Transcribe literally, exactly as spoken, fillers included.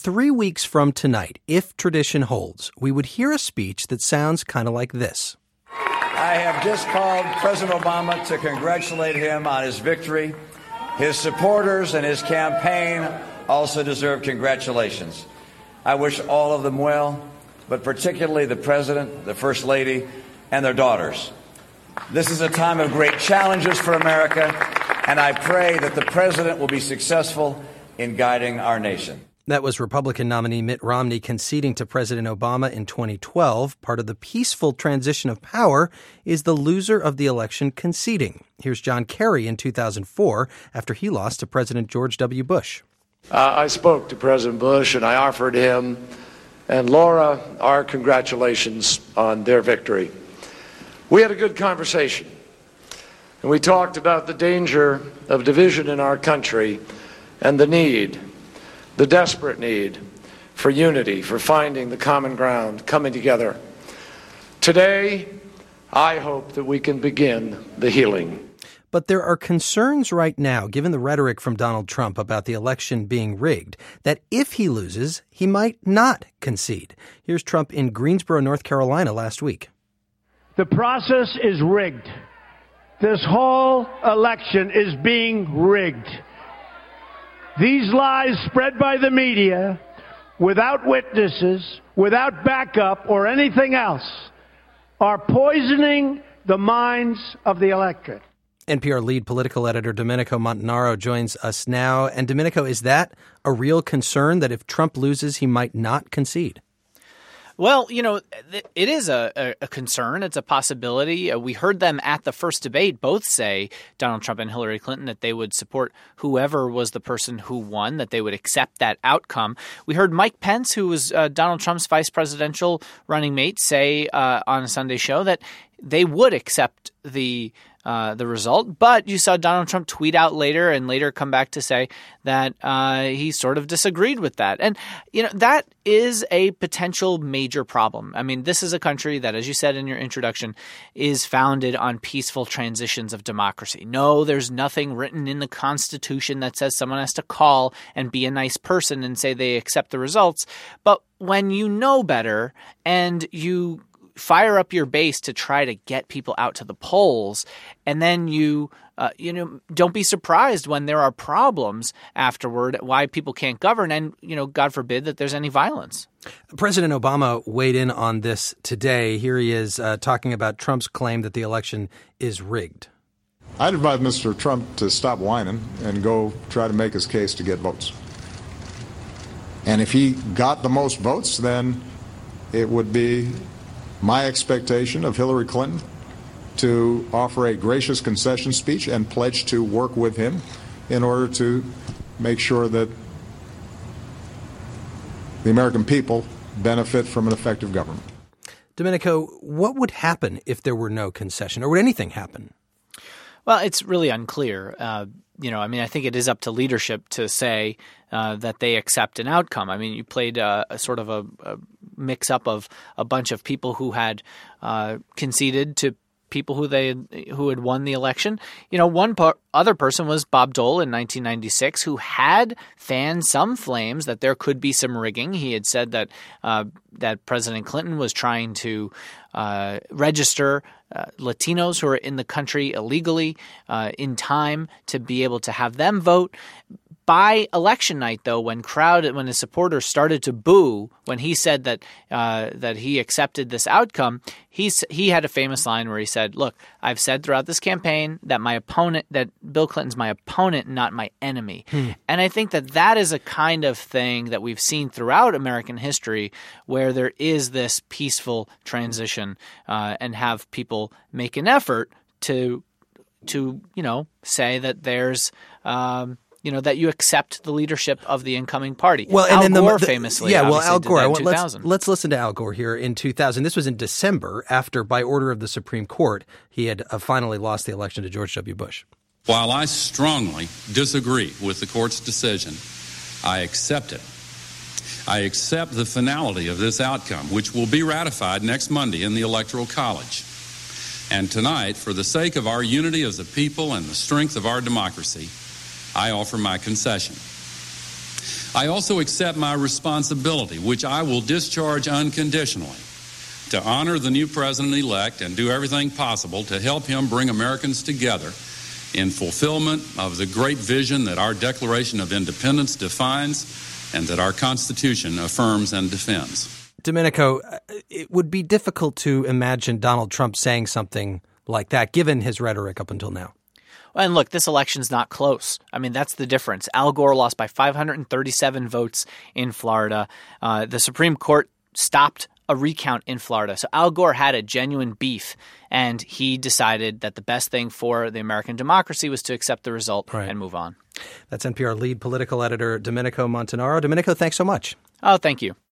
three weeks from tonight, if tradition holds, we would hear a speech that sounds kind of like this. I have just called President Obama to congratulate him on his victory. His supporters and his campaign also deserve congratulations. I wish all of them well, but particularly the President, the First Lady, and their daughters. This is a time of great challenges for America, and I pray that the President will be successful in guiding our nation. That was Republican nominee Mitt Romney conceding to President Obama in twenty twelve. Part of the peaceful transition of power is the loser of the election conceding. Here's John Kerry in two thousand four after he lost to President George W. Bush. Uh, I spoke to President Bush and I offered him and Laura our congratulations on their victory. We had a good conversation, and we talked about the danger of division in our country and the need, the desperate need for unity, for finding the common ground, coming together. Today, I hope that we can begin the healing. But there are concerns right now, given the rhetoric from Donald Trump about the election being rigged, that if he loses, he might not concede. Here's Trump in Greensboro, North Carolina last week. The process is rigged. This whole election is being rigged. These lies spread by the media, without witnesses, without backup or anything else, are poisoning the minds of the electorate. N P R lead political editor Domenico Montanaro joins us now. And Domenico, is that a real concern that if Trump loses, he might not concede? Well, you know, it is a, a concern. It's a possibility. Uh, we heard them at the first debate both say, Donald Trump and Hillary Clinton, that they would support whoever was the person who won, that they would accept that outcome. We heard Mike Pence, who was uh, Donald Trump's vice presidential running mate, say uh, on a Sunday show that they would accept the Uh, the result. But you saw Donald Trump tweet out later and later come back to say that uh, he sort of disagreed with that. And, you know, that is a potential major problem. I mean, this is a country that, as you said in your introduction, is founded on peaceful transitions of democracy. No, there's nothing written in the Constitution that says someone has to call and be a nice person and say they accept the results. But when you know better and you fire up your base to try to get people out to the polls, and then you uh, you know don't be surprised when there are problems afterward, why people can't govern, and you know God forbid that there's any violence. President Obama weighed in on this today. Here he is uh, talking about Trump's claim that the election is rigged. I'd advise Mister Trump to stop whining and go try to make his case to get votes. And if he got the most votes, then it would be my expectation of Hillary Clinton to offer a gracious concession speech and pledge to work with him in order to make sure that the American people benefit from an effective government. Domenico, what would happen if there were no concession, or would anything happen? Well, it's really unclear. Uh, you know, I mean, I think it is up to leadership to say uh, that they accept an outcome. I mean, you played uh, a sort of a, a mix-up of a bunch of people who had uh, conceded to people who they who had won the election. You know, one par- other person was Bob Dole in nineteen ninety-six, who had fanned some flames that there could be some rigging. He had said that uh, that President Clinton was trying to uh, register uh, Latinos who are in the country illegally uh, in time to be able to have them vote. By election night, though, when crowd, when his supporters started to boo when he said that uh, that he accepted this outcome, he he had a famous line where he said, "Look, I've said throughout this campaign that my opponent, that Bill Clinton's my opponent, not my enemy." Hmm. And I think that that is a kind of thing that we've seen throughout American history, where there is this peaceful transition uh, and have people make an effort to to you know say that there's. Um, You know, that you accept the leadership of the incoming party. Well, and Al then Gore the, the, famously, yeah. Well, Al Gore. Did that in let's let's listen to Al Gore here in two thousand. This was in December, after, by order of the Supreme Court, he had uh, finally lost the election to George W. Bush. While I strongly disagree with the court's decision, I accept it. I accept the finality of this outcome, which will be ratified next Monday in the Electoral College. And tonight, for the sake of our unity as a people and the strength of our democracy, I offer my concession. I also accept my responsibility, which I will discharge unconditionally, to honor the new president-elect and do everything possible to help him bring Americans together in fulfillment of the great vision that our Declaration of Independence defines and that our Constitution affirms and defends. Domenico, it would be difficult to imagine Donald Trump saying something like that, given his rhetoric up until now. And look, this election's not close. I mean, that's the difference. Al Gore lost by five hundred thirty-seven votes in Florida. Uh, the Supreme Court stopped a recount in Florida. So Al Gore had a genuine beef, and he decided that the best thing for the American democracy was to accept the result right. and move on. That's N P R lead political editor Domenico Montanaro. Domenico, thanks so much. Oh, thank you.